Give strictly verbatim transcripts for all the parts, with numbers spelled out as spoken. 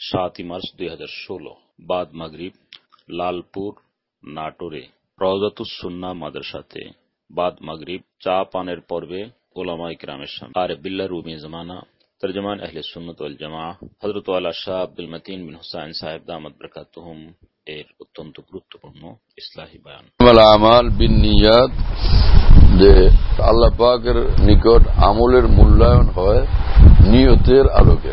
সাতই মার্চ দুই হাজার ষোলো বাদ মাগরিব লালপুর নাটোরে রওজাতুস সুন্নাহ মাদ্রাসাতে বাদ মাগরিব চা পানের পর্বে উলামায়ে কিরামের সামনে আর বিল্লাহ রুমি জামানা তরজমান আহলে সুন্নাত ওয়াল জামাআহ হযরত ওয়ালা শাহ আব্দুল মতিন বিন হুসাইন সাহেব দামাত বরকাতুহুম এর অত্যন্ত গুরুত্বপূর্ণ ইসলাহি বয়ান। আমাল বিন্নিয়াত, যে আল্লাহ পাকের নিকট আমলের মূল্যায়ন হয় নিয়তের আলোকে।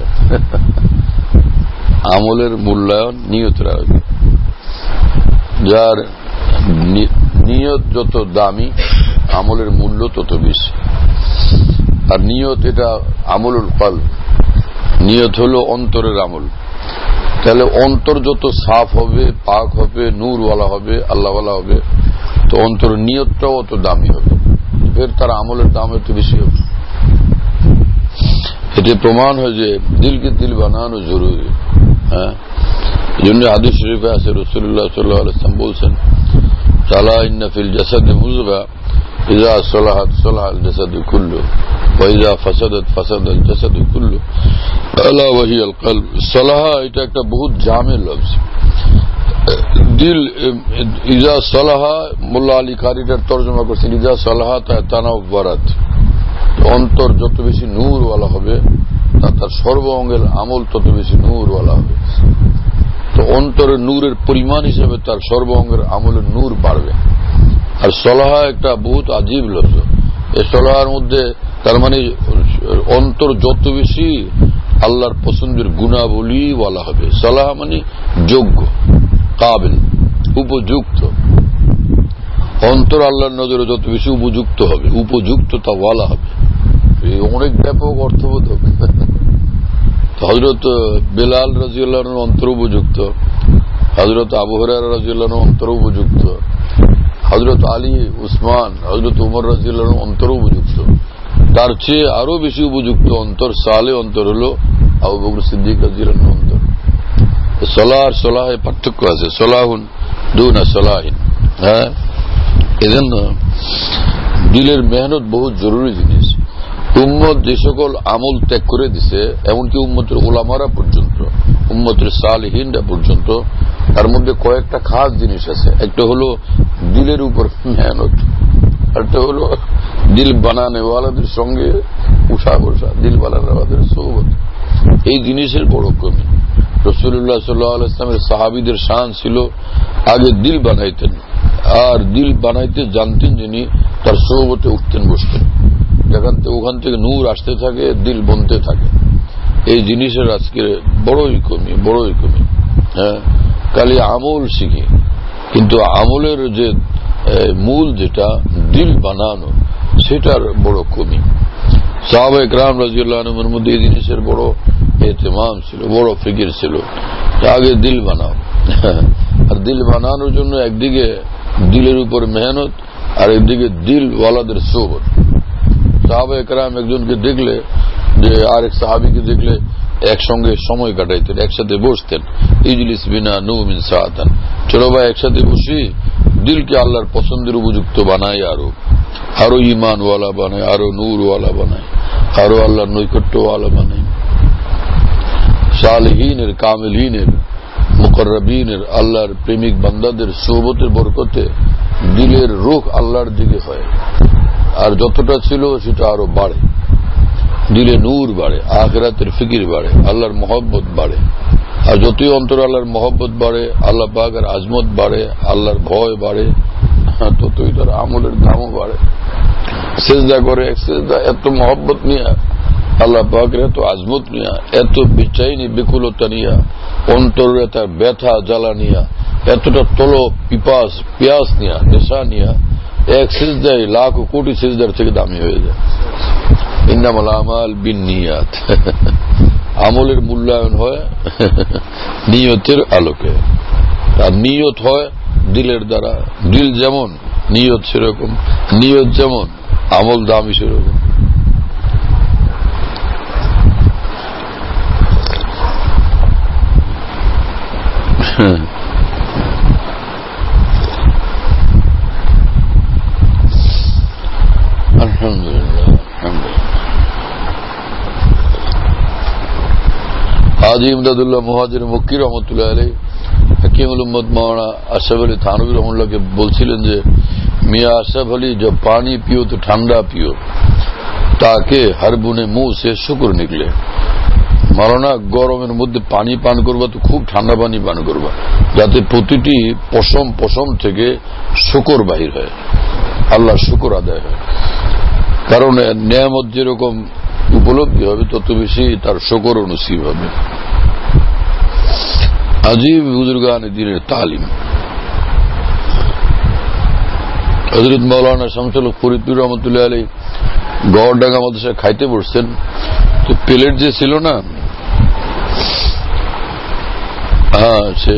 আমলের মূল্যায়ন নিয়তের আলোকে। যার নিয়ত যত দামি আমলের মূল্য তত বেশি। আর নিয়ত এটা আমলুল কলব, নিয়ত হলো অন্তরের আমল। তাহলে অন্তর যত সাফ হবে, পাক হবে, নূরওয়ালা হবে, আল্লাহওয়ালা হবে, তো অন্তরের নিয়তটাও অত দামি হবে, ফের তার আমলের দাম একটু বেশি হবে। এটি প্রমাণ হয় যে দিলকে দিল বানানো জরুরি। হ্যাঁ, এই জন্য হাদিস শরীফে আছে, রাসূলুল্লাহ সাল্লাল্লাহু আলাইহি ওয়াসাল্লাম বলছেন, আলা ইন্না ফিল জাসাদি মুযগা ইযা সালাহাত সালাহাল জাসাদু কুল্লু ওয়া ইযা ফাসাদাত ফাসাদাল জাসাদু কুল্লু আলা ওয়া হিয়াল কলব। সালাহা এটা একটা বহুত জামে লফজ। দিল ইজা সালাহা, মোল্লা আলী কারিটার তর্জমা করছেন ইজা সালাহা তানাওয়ারাত, অন্তর যত বেশি নূরওয়ালা হবে তার সর্ব অঙ্গের আমল তত বেশি নূরওয়ালা হবে। তো অন্তরের নূরের পরিমাণ হিসেবে তার সর্ব অঙ্গের আমলের নূর বাড়বে। আর সলাহা একটা বহুত আজীব লফজ। এই সলাহার মধ্যে তার মানে অন্তর যত বেশি আল্লাহর পছন্দের গুণাবলী বলা হবে। সলাহা মানে যোগ্য, কাবিল, উপযুক্ত। অন্তর আল্লাহর নজরে যত বেশি উপযুক্ত হবে, উপযুক্ত তা বলা হবে। অনেক ব্যাপক অর্থবোধক। হযরত বেলাল রাদিয়াল্লাহু আনহু অন্তর উপযুক্ত, হযরত আবু হুরায়রা রাদিয়াল্লাহু আনহু অন্তর উপযুক্ত, হযরত আলী, উসমান, হযরত উমর রাদিয়াল্লাহু আনহু অন্তর উপযুক্ত। তার চেয়ে আরো বেশি উপযুক্ত অন্তর, সালে অন্তর হলো আবু বকর সিদ্দিক রাদিয়াল্লাহু আনহু অন্তর। সলাহ আর সলাহে পার্থক্য আছে, সলাহুন দুনা সলাহিন। হ্যাঁ, এজন্য দিলের মেহনত বহুত জরুরি জিনিস। উম্মত যে সকল আমল ত্যাগ করে দিছে, এমনকি উম্মতের উলামারা পর্যন্ত, উম্মতের সালেহিনরা পর্যন্ত, তার মধ্যে কয়েকটা খাস জিনিস আছে। একটা হলো দিলের উপর মেহনত, একটা হলো দিল বানানেওয়ালাদের সঙ্গে উঠা বসা, দিল বানানেওয়ালাদের সোহবত। এই জিনিসের বড় কমি। রাসূলুল্লাহ সাল্লাল্লাহু আলাইহি ওয়াসাল্লামের সাহাবীদের শান ছিল আগে দিল বানাইতেন, আর দিল বানাইতে জানতেন যিনি তার সোহবতে উঠতেন বসতেন। যেখান থেকে ওখান থেকে নূর আসতে থাকে, দিল বনতে থাকে। এই জিনিসের আজকে বড়ই কমি, বড়ই কমি। হ্যাঁ, খালি আমল শিখি, কিন্তু আমলের যে মূল যেটা দিল বানানো, সেটার বড় কমি। সাহাবায়ে কেরাম রাদিয়াল্লাহু আনহুর মধ্যে এই জিনিসের বড় ইহতিমাম ছিল, বড় ফিকির ছিল। আগে দিল বানাও। আর দিল বানানোর জন্য একদিকে দিলের উপর মেহনত, আর একদিকে দিল ওয়ালাদের সোহবত। সাহাবায়ে কেরাম একজনকে দেখলে, যে আরেক সাহাবীকে দেখলে একসঙ্গে সময় কাটাইতেন, একসাথে বসতেন। ইজলিস বিনা নুমিন সাআতান, চলো ভাই একসাথে বসি, দিলকে আল্লাহর পছন্দের উপযুক্ত বানাই, আরো আরো ইমানওয়ালা বানাই, আরো নূরওয়ালা বানাই, আরো আল্লাহর নৈকট্যওয়ালা বানাই। সালেহীনের, কামিলহীনের, মুকররবিনের, আল্লাহর প্রেমিক বান্দাদের সোহবতের বরকতে দিলের রুখ আল্লাহর দিকে হয়, আর যতটা ছিল সেটা আরো বাড়ে। দিলে নূর বাড়ে, আখিরাতের ফিকির বাড়ে, আল্লাহর মহব্বত বাড়ে। আর যতই অন্তর আল্লাহর মহব্বত বাড়ে, আল্লাহ পাকের আজমত বাড়ে, আল্লাহর ভয় বাড়ে, ততই তার আমলের দামও বাড়ে। সেজদা করে, এক সেজদা এত মহব্বত নিয়ে, আল্লাহ পাকের এত আজমত নিয়া, এত বেচাইনি বেকুলতা নিয়া, অন্তরের এত ব্যথা জ্বালা নিয়া, এতটা তল পিপাস পিয়াস নিয়া, নেশা নিয়া, এক সিজদায় লাখ কোটি সিজদার থেকে দামি হয়ে যায়। ইন্নামাল আমাল বিন্নিয়াত। আমলের মূল্যায়ন হয় নিয়তের আলোকে। আর নিয়ত হয় দিলের দ্বারা। দিল যেমন নিয়ত সেরকম, নিয়ত যেমন আমল দামি সেরকম। আলহামদুলিল্লাহ, আলহামদুলিল্লাহ। হাজী ইমদাদুল্লাহ মুহাজির মক্কি রহমতুল্লাহ আলাইহি হাকিমুল উম্মত মাওলানা আশরাফ আলী থানভী রহমতুল্লাহকে বলছিলেন যে মিয়াঁ আশরাফ আলী जब पानी पियो तो ठंडा पियो ताकि हर बूंदे मुंह से शुक्र निकले। মাওলানা গরমের মধ্যে পানি পান করবা তো খুব ঠান্ডা পানি পান করবা, যাতে প্রতিটি পশম পশম থেকে শুকর বাহির হয়, আল্লাহ শুকর আদায় হয়। কারণ নেয়ামত যেরকম উপলব্ধি হবে তত বেশি তার শুকর নসিব হবে। আজিব বুজুর্গান দ্বীনের তালিম। হযরত মাওলানা শামসুল হক ফরিদপুর রহমতুল্লাহ আলাইহি গড়ডাঙ্গা মাদ্রাসায় খাইতে বসছেন, তো প্লেট যে ছিল না, হ্যাঁ সে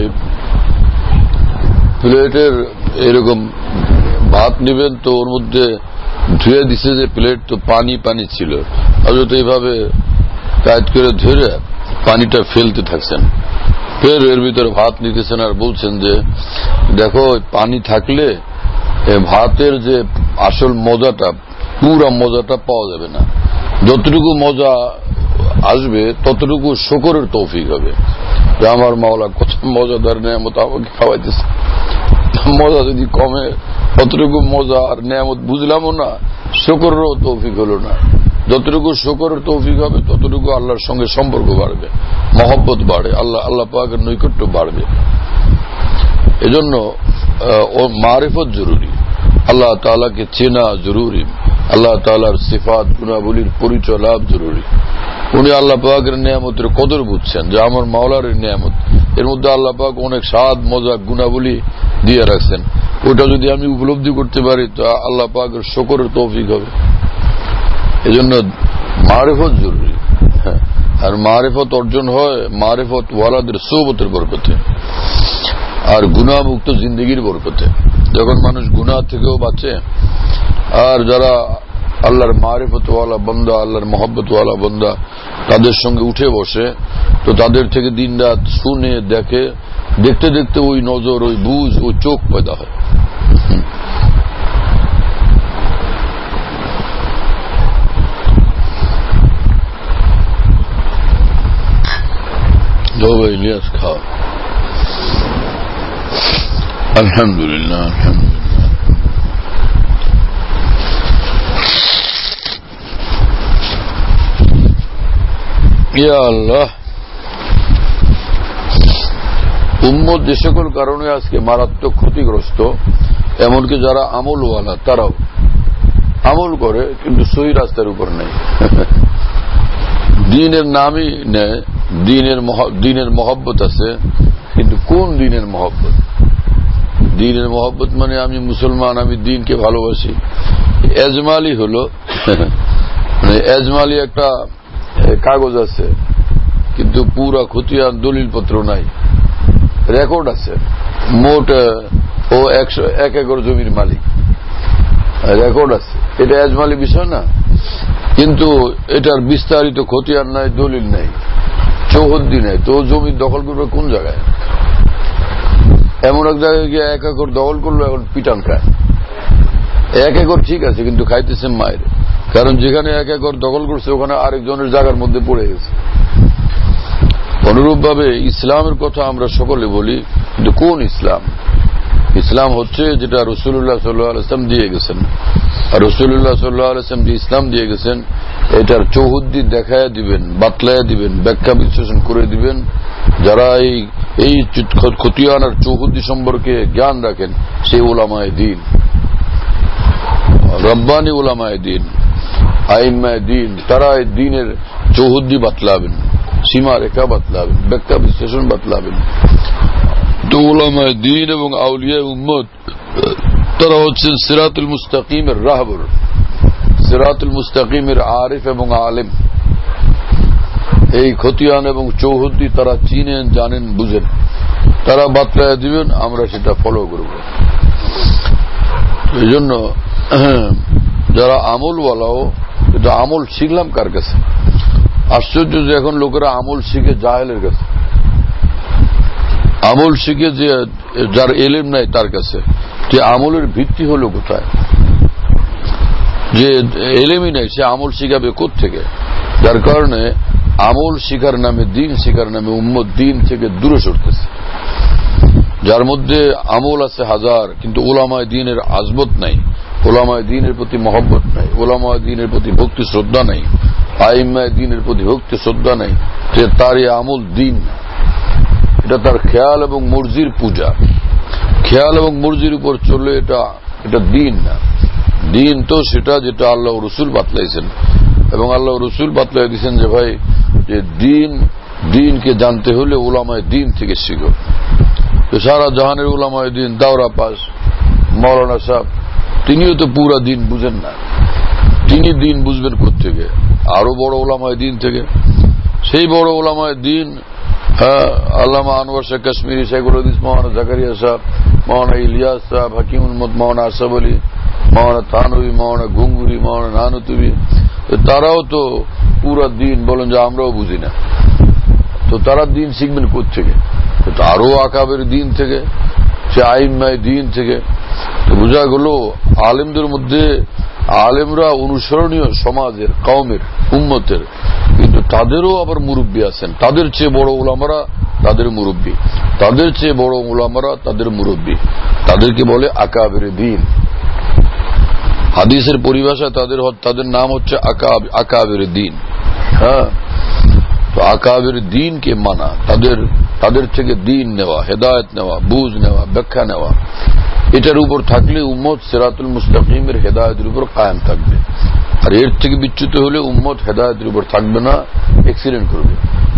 প্লেটের এরকম ভাত নেবেন তো ওর মধ্যে ধুয়ে দিছে যে প্লেট তো পানি পানি ছিল, হযরত এইভাবে কাজ করে ধরে পানিটা ফেলতে থাকছেন, ফের এর ভিতরে ভাত নিতেছেন আর বলছেন যে দেখো পানি থাকলে ভাতের যে আসল মজাটা, পুরা মজাটা পাওয়া যাবে না, যতটুকু মজা আসবে ততটুকু শুকরের তৌফিক হবে। যে আমার মাওলা কত মজাদার নেয়ামত আমাকে খাওয়াইতেছে, মজা যদি কমে ততটুকু মজা আর নেয়ামত বুঝলামও না, শুকরেরও তৌফিক হলো না। যতটুকু শুকরের তৌফিক হবে ততটুকু আল্লাহর সঙ্গে সম্পর্ক বাড়বে, মহব্বত বাড়ে, আল্লাহ আল্লাহ পাকের নৈকট্য বাড়বে। এজন্য ও মারিফত জরুরি, আল্লাহ তাআলাকে চেনা জরুরি, আল্লাহ তাআলার সিফাত গুণাবলীর পরিচয় লাভ জরুরি। উনি আল্লাহ পাকের নিয়ামতের কদর বুঝছেন যে আমার মাওলার নিয়ামত, এর মধ্যে আল্লাহ পাক অনেক স্বাদ মজা গুণাবলী দিয়ে রাখছেন, ওটা যদি আমি উপলব্ধি করতে পারি তো আল্লাহ পাকের শুকরের তৌফিক হবে। এজন্য মারিফত জরুরি। হ্যাঁ, আর মারিফত অর্জন হয় মারিফত ওয়ালাদের সোহবতের বরকতে আর গুনাহ মুক্ত জিন্দগির বরকতে। যখন মানুষ গুনাহ থেকেও বাঁচে আর যারা আল্লাহর মারিফত ওয়ালা বান্দা, আল্লাহর মহব্বত ওয়ালা বান্দা তাদের সঙ্গে উঠে বসে, তো তাদের থেকে দিন রাত শুনে দেখে, দেখতে দেখতে ওই নজর, ওই বুঝ, ওই চোখ পয়দা হয়। ইলিয়াস খাও। আলহামদুলিল্লাহ, আলহামদুলিল্লাহ। ইয়া আল্লাহ, উম্মত যে সকল কারণে আজকে মারাত্মক ক্ষতিগ্রস্ত, এমনকি যারা আমলওয়ালা তারাও আমল করে কিন্তু সহি রাস্তার উপর নেই, দ্বীনের নামই নেয়, দ্বীনের দ্বীনের মহব্বত আছে কিন্তু কোন দ্বীনের মহব্বত? দ্বীনের মহব্বত মানে আমি মুসলমান, আমি দ্বীনকে ভালোবাসি, এজমালি হলো মানে এজমালি একটা কাগজ আছে কিন্তু পুরা খতিয়ান দলিল পত্র নাই, রেকর্ড আছে, মোট ও একশো এক একর জমির মালিক, রেকর্ড আছে, এটা এজমালি বিষয় না, কিন্তু এটার বিস্তারিত খতিয়ান নাই, দলিল নাই, চৌহদ্দি নাই, তো জমি দখল করবে কোন জায়গায়? এমন এক জায়গায় গিয়ে এক একর দখল করলো, এখন পিটান খায়। এক একর ঠিক আছে কিন্তু খাইতেছে মায়ের, কারণ যেখানে এক একর দখল করছে ওখানে আরেকজনের জায়গার মধ্যে পড়ে গেছে। অনুরূপ ভাবে ইসলামের কথা আমরা সকলে বলি কিন্তু কোন ইসলাম? ইসলাম হচ্ছে যেটা রাসূলুল্লাহ সাল্লাল্লাহু আলাইহি ওয়াসাল্লাম দিয়ে গেছেন, আর রাসূলুল্লাহ সাল্লাল্লাহু আলাইহি ওয়াসাল্লাম যে ইসলাম দিয়ে গেছেন এটার চৌহদ্দি দেখায় দিবেন, বাতলায় দিবেন, ব্যাখ্যা বিশ্লেষণ করে দিবেন। যারা এই এই খতিয়ান আর চৌহদ্দি সম্পর্কে জ্ঞান রাখেন সেই উলামায়ে দ্বীন, রব্বানি উলামায়ে দ্বীন, আইম্মায়ে দ্বীন, তারা এই দ্বীনের চৌহদ্দি বাতলাবেন, সীমা রেখা বাতলাবেন, ব্যাখ্যা বিশ্লেষণ বাতলাবেন। তো উলামায়ে দ্বীন এবং আউলিয়া উম্মত তারা হচ্ছেন সিরাতুল মুস্তাকিমের রাহবর, সিরাতুল মুস্তাকিমের আরিফ এবং আলেম। এই খতিয়ান এবং চৌহদ্দি তারা চিনেন, জানেন, বুঝেন, তারা বাতলায় দিবেন, আমরা সেটা ফলো করব। এই জন্য যারা আমলওয়ালাও, এটা আমল শিখলাম কার কাছে? আশ্চর্য যে এখন লোকেরা আমল শিখে জাহেলের কাছে, আমল শিখে যে যার এলেম নাই তার কাছে। যে আমলের ভিত্তি হলো কোথায়? যে এলেমই নাই সে আমল শিখাবে কোত্থেকে? যার কারণে আমল শিখার নামে, দিন শিখার নামে উম্মত দিন থেকে দূরে সরতেছে। যার মধ্যে আমল আছে হাজার, কিন্তু ওলামায়ে দ্বীনের আজমত নাই, ওলামায়ে দ্বীনের প্রতি মহব্বত নাই, ওলামায়ে দ্বীনের প্রতি ভক্তি শ্রদ্ধা নাই, আইম্মায়ে দ্বীনের প্রতি ভক্তি শ্রদ্ধা নাই, তার এই আমল দিন না, এটা তার খেয়াল এবং মর্জির পূজা। খেয়াল এবং মর্জির উপর চলে, এটা এটা দিন না। দিন তো সেটা যেটা আল্লাহ রসুল বাতলাইছেন, এবং আল্লাহ রসুল বাতলাই দিয়েছেন যে ভাই, যে দিন দিনকে জানতে হলে ওলামায়ে দ্বীন থেকে শিখো। তো সারা জাহানের ওলামায়ে দ্বীন, দাওরা পাস মৌলানা সাহেব, তিনিও তো পুরা দিন বুঝেন না। তিনি দিন বুঝবেন কোত্থেকে? আরো বড় ওলামায়ে দ্বীন থেকে। সেই বড় ওলামায়ে দ্বীন হ্যাঁ, আল্লামা আনোয়ার শাহ কাশ্মীরি, শেখুল হাদিস মৌলানা জাকারিয়া সাহেব, মৌলানা ইলিয়াস সাহেব, হাকিম উম্মত মৌলানা আশরাফ আলী, মৌলানা থানভী, মৌলানা ঘুঙ্গুরি, মৌলানা নানুতুবি, তারাও তো পুরা দিন বলেন যে আমরাও বুঝি না। তো তারা দিন শিখবেন কোত্থেকে? আরো আকাবের দিন থেকে, সে আইম্মায়ে দ্বীন থেকে। তো বোঝা গেল আলেমদের মধ্যে, আলেমরা অনুসরণীয় সমাজের, কওমের, উম্মতের, কিন্তু তাদেরও আবার মুরব্বী আছেন। তাদের চেয়ে বড় উলামারা তাদের মুরব্বী, তাদের চেয়ে বড় উলামারা তাদের মুরব্বী, তাদেরকে বলে আকাবের দ্বীন। হাদিসের পরিভাষা তাদের তাদের নাম হচ্ছে আকাবের দ্বীন। হ্যাঁ, তো আকাবের দ্বীনকে মানা, তাদের তাদের থেকে দ্বীন নেওয়া, হেদায়েত নেওয়া, বুঝ নেওয়া, ব্যাখ্যা নেওয়া, এটার উপর থাকলে উম্মত সিরাতুল মুস্তাকিমের হেদায়েতের উপর কায়েম থাকবে। আর এর থেকে বিচ্যুত হলে উম্মত হেদায়েতের উপর থাকবে না, অ্যাক্সিডেন্ট করবে।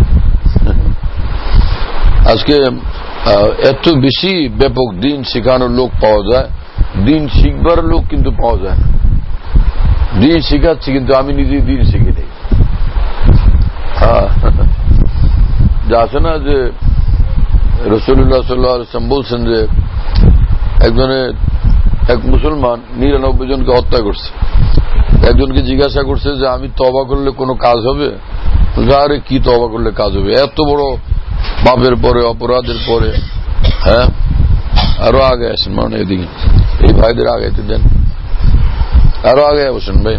আজকে এত বেশি ব্যাপক দিন শেখানোর লোক পাওয়া যায়, দিন শিখবার লোক কিন্তু পাওয়া যায় না। দিন শিখাচ্ছি কিন্তু আমি নিজে দিন শিখি নেই। হ্যাঁ, যা আছে না যে রাসূলুল্লাহ সাল্লাল্লাহু আলাইহি ওয়াসাল্লাম বলছেন যে একজনে এক মুসলমান নিরানব্বই জনকে হত্যা করছে। একজনকে জিজ্ঞাসা করছে যে আমি তওবা করলে কোনো কাজ হবে? আরে কি তওবা করলে কাজ হবে? এত বড় পাপের পরে, অপরাধের পরে। হ্যাঁ, আরো আগে আসেন, মানে এদিকে এই ভাইদের আগাইতে দেন, আরো আগে বসেন ভাই।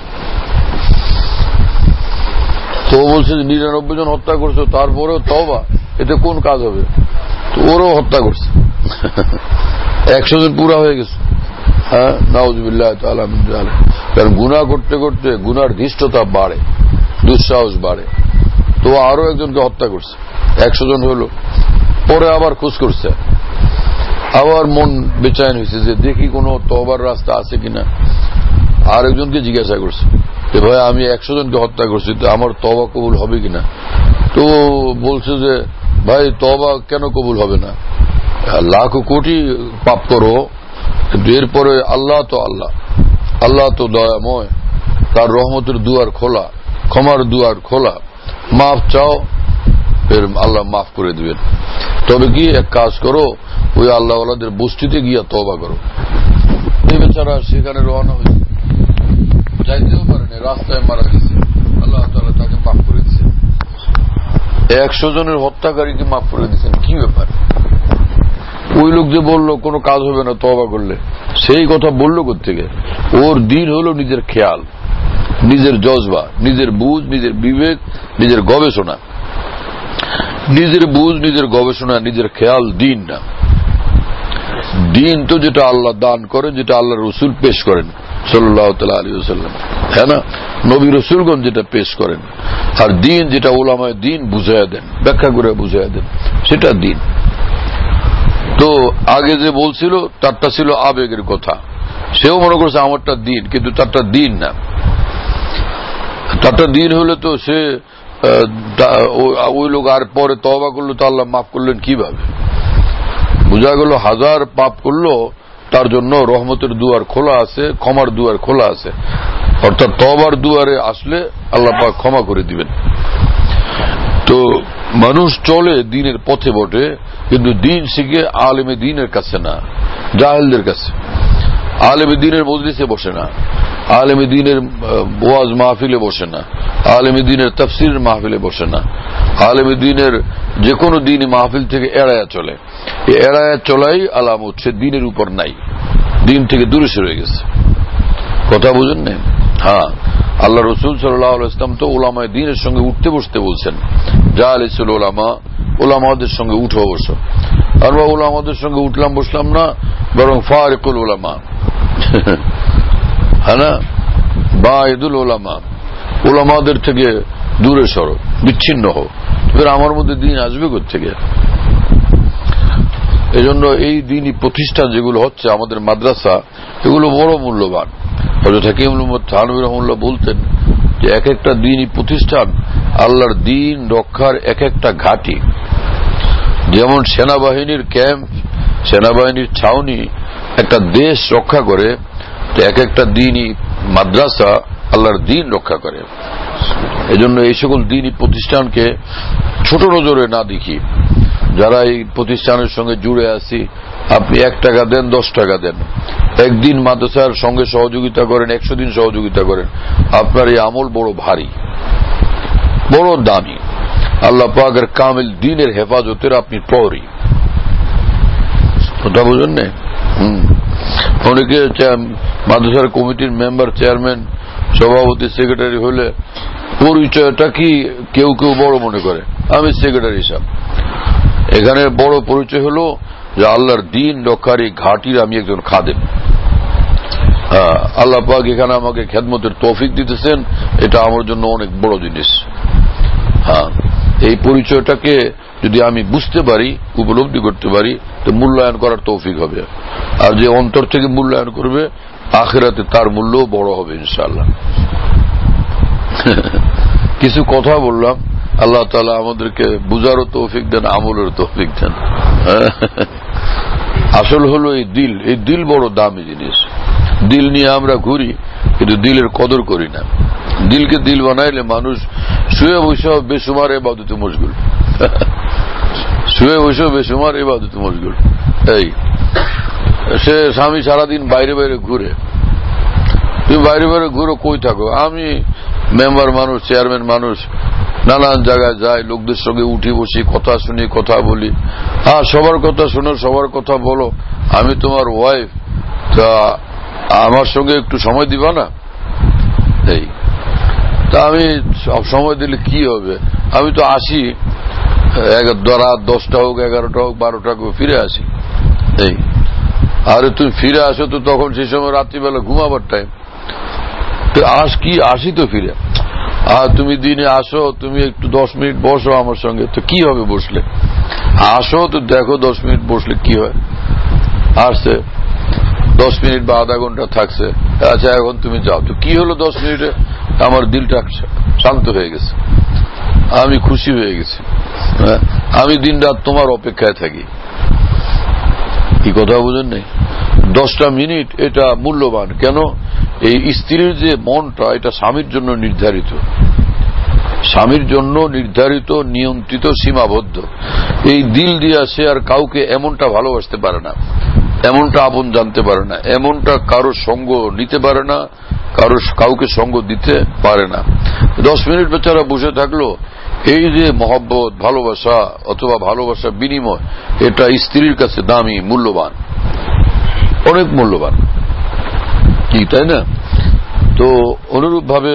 তো বলছে যে নিরানব্বই জন হত্যা করছো, তারপরেও তওবা, এতে কোন কাজ হবে? তো ওরও হত্যা করছে, একশো জন পুরা হয়ে গেছে। হ্যাঁ, নাউযুবিল্লাহ তাআলা মিন যালিক। কারণ গুনাহ করতে করতে গুনার ধৃষ্টতা বাড়ে, দুঃসাহস বাড়ে। তো আরো একজনকে হত্যা করছে, একশো জন হলো। পরে আবার খোঁজ করছে, আবার মন বেচैन হয়েছে যে দেখি কোনো তওবার রাস্তা আছে কিনা। আর একজনকে জিজ্ঞাসা করছে যে ভাই আমি একশো জনকে হত্যা করছি, তো আমার তওবা কবুল হবে কিনা? তো বলছে যে ভাই তওবা কেন কবুল হবে না? লাখ কোটি পাপ করো, কিন্তু এরপরে আল্লাহ তো আল্লাহ, আল্লাহ তো দয়াময়, তার রহমতের দুয়ার খোলা, ক্ষমার দুয়ার খোলা, মাফ চাও, এর আল্লাহ মাফ করে দিবেন। তবে কি এক কাজ করো, ওই আল্লাহওয়ালাদের বস্তিতে গিয়া তওবা করো। এই বেচারা সেখানে রওনা হয়েছে, যাইতেও পারেনি, রাস্তায় মারা গেছে, আল্লাহ তাআলা তাকে মাফ করে দিয়েছেন। একশো জনের হত্যাকারীকে মাফ করে দিয়েছেন, কি ব্যাপার? ওই লোক যে বললো কোনো কাজ হবে না তওবা করলে, সেই কথা বললো কোত্থেকে? ওর দিন হলো নিজের খেয়াল, নিজের জজবা, নিজের বুঝ, নিজের বিবেক, নিজের গবেষণা। নিজের বুঝ, নিজের গবেষণা, নিজের খেয়াল দিন না। দিন তো যেটা আল্লাহ দান করেন, যেটা আল্লাহ রসুল পেশ করেন সাল্লাল্লাহু তাআলা আলাইহি ওয়াসাল্লাম, হ্যাঁ না, নবী রসুলগণ যেটা পেশ করেন। আর দিন যেটা উলামায়ে দ্বীন বুঝাইয়া দেন, ব্যাখ্যা করে বুঝাইয়া দেন, সেটা দিন। তো আগে যে বলছিল তারটা ছিল আবেগের কথা, সেও মনে করছে আমারটা দিন, কিন্তু তারটা দিন না। তারটা দিন হলে তো সে ওই লোক আর পরে তওবা করলো তো আল্লাহ মাফ করলেন কিভাবে? বোঝা গেল হাজার পাপ করলো, তার জন্য রহমতের দুয়ার খোলা আছে, ক্ষমার দুয়ার খোলা আছে। অর্থাৎ তওবার দুয়ারে আসলে আল্লাহ পাক ক্ষমা করে দিবেন। তো মানুষ চলে দিনের পথে বটে, কিন্তু দিন শিখে আলেমে দ্বীনের কাছে না, জাহেলদের কাছে। আলেমে দ্বীনের মজলিসে বসে না, আলেমে দ্বীনের ওয়াজ মাহফিলে বসে না, আলেমে দ্বীনের তাফসীরের মাহফিলে বসে না, আলেমে দ্বীনের যে কোনো দিনই মাহফিল থেকে এড়ায়া চলে। এই এড়ায়া চলাই আলামত সে দিনের উপর নাই, দিন থেকে দূরে সরে গেছে। কথা বুঝেন না? হ্যাঁ, আল্লাহ রসুল সাল্লাল্লাহু আলাইহি ওয়াসাল্লাম তো উলামায়ে দ্বীনের সঙ্গে উঠতে বসতে বলছেন, জালিসুল উলামা, উলামাদের সঙ্গে উঠো বসো। আমরা উলামাদের সঙ্গে উঠলাম বসলাম না, বরং ফারিকুল উলামা, হ্যাঁ না, বায়দুল উলামা, উলামাদের থেকে দূরে সরো, বিচ্ছিন্ন হও। এবার আমার মধ্যে দিন আসবে কোত্থেকে? এই জন্য এই দিনই প্রতিষ্ঠান যেগুলো হচ্ছে আমাদের মাদ্রাসা, এগুলো বড় মূল্যবান। হযরত হাকিম থানভী রাহিমাহুল্লাহ বলতেন যে এক একটা দিনই প্রতিষ্ঠান আল্লাহর দিন রক্ষার এক একটা ঘাঁটি। যেমন সেনাবাহিনীর ক্যাম্প, সেনাবাহিনীর ছাউনি একটা দেশ রক্ষা করে, এক একটা দিনই মাদ্রাসা আল্লাহর দিন রক্ষা করে। এজন্য এই সকল দিনই প্রতিষ্ঠানকে ছোট নজরে না দেখি। যারা এই প্রতিষ্ঠানের সঙ্গে জুড়ে আছি, আপনি এক টাকা দেন, দশ টাকা দেন, একদিন মাদ্রাসার সঙ্গে সহযোগিতা করেন, একশো দিন সহযোগিতা করেন, আপনার এই আমল বড় ভারী, বড় দামি। আল্লাহ পাকের কামিল দ্বীনের হেফাজতের আপনি প্রহরী। কথা বুঝেন না? হম অনেকে মাদ্রাসার কমিটির মেম্বার, চেয়ারম্যান, সভাপতি, সেক্রেটারি হলে পরিচয়টা কি কেউ কেউ বড় মনে করে, আমি সেক্রেটারি সাহেব। এখানে বড় পরিচয় হলো যে আল্লাহর দিন রক্ষার এই ঘাটির আমি একজন খাদেম। হ্যাঁ, আল্লাহ পাক এখানে আমাকে খেদমতের তৌফিক দিতেছেন, এটা আমার জন্য অনেক বড় জিনিস। হ্যাঁ, এই পরিচয়টাকে যদি আমি বুঝতে পারি, উপলব্ধি করতে পারি, তো মূল্যায়ন করার তৌফিক হবে। আর যে অন্তর থেকে মূল্যায়ন করবে, আখিরাতে তার মূল্য বড় হবে ইনশাআল্লাহ। কিছু কথা বললাম, আল্লাহ তাআলা আমাদেরকে বুঝারও তৌফিক দেন, আমলের তৌফিক দেন। আসল হলো এই দিল, এই দিল বড় দামি জিনিস। দিল নিয়ে আমরা ঘুরি, কিন্তু দিলের কদর করি না। দিলকে দিল বানাইলে মানুষ শুয়ে বসে বেসুমার ইবাদতে মশগুল, শুয়ে বসে বেসুমার ইবাদতে মশগুল। এই সে স্বামী সারাদিন বাইরে বাইরে ঘুরে, তুমি বাইরে বাইরে ঘুরো, কই থাকো? আমি মেম্বার মানুষ, চেয়ারম্যান মানুষ, নানান জায়গায় যাই, লোকদের সঙ্গে উঠি বসি, কথা শুনি, কথা বলি। হ্যাঁ, সবার কথা শোনো, সবার কথা বলো। আমি তোমার ওয়াইফ, তা আমার সঙ্গে একটু সময় দিবা না? এই তা আমি সব সময় দিলে কি হবে? আমি তো আসি রাত দশটা হোক, এগারোটা হোক, বারোটা হোক, ফিরে আসি। এই আরে তুমি ফিরে আসো তো তখন সেই সময় রাত্রিবেলা ঘুমাবার টাইম। তো আস কি আসি তো ফিরে। আর তুমি দিনে আসো, তুমি একটু দশ মিনিট বসো আমার সঙ্গে, তো কি হবে বসলে? আসো তো দেখো দশ মিনিট বসলে কি হয়। আসছে দশ মিনিট বা আধা ঘন্টা থাকছে, আচ্ছা এখন তুমি যাও, তো কি হলো? দশ মিনিটে আমার দিলটা শান্ত হয়ে গেছে, আমি খুশি হয়ে গেছি। আমি দিন রাত তোমার অপেক্ষায় থাকি। কি কথা বুঝেন নাই? দশটা মিনিট এটা মূল্যবান। কেন? এই স্ত্রীর যে মনটা, এটা স্বামীর জন্য নির্ধারিত, স্বামীর জন্য নির্ধারিত, নিয়ন্ত্রিত, সীমাবদ্ধ। এই দিল দিয়া সে আর কাউকে এমনটা ভালোবাসতে পারে না, এমনটা আপন জানতে পারে না, এমনটা কারো সঙ্গ নিতে পারে না, কারো কাউকে সঙ্গ দিতে পারে না। দশ মিনিট বেচারা বসে থাকলো, এই যে মহব্বত, ভালোবাসা অথবা ভালোবাসা বিনিময়, এটা স্ত্রীর কাছে দামি, মূল্যবান, অনেক মূল্যবান, কি তাই না? তো অনুরূপ ভাবে